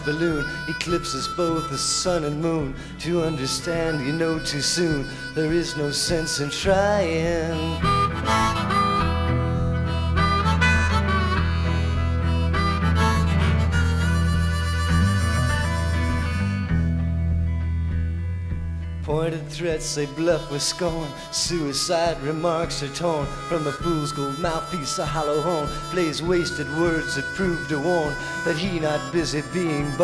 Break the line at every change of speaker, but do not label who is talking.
balloon eclipses both the sun and moon. To understand, you know too soon, there is no sense in trying. Pointed threats they bluff with scorn. Suicide remarks are torn from the fool's gold mouthpiece. A hollow horn plays wasted words that prove to warn that he not busy being born.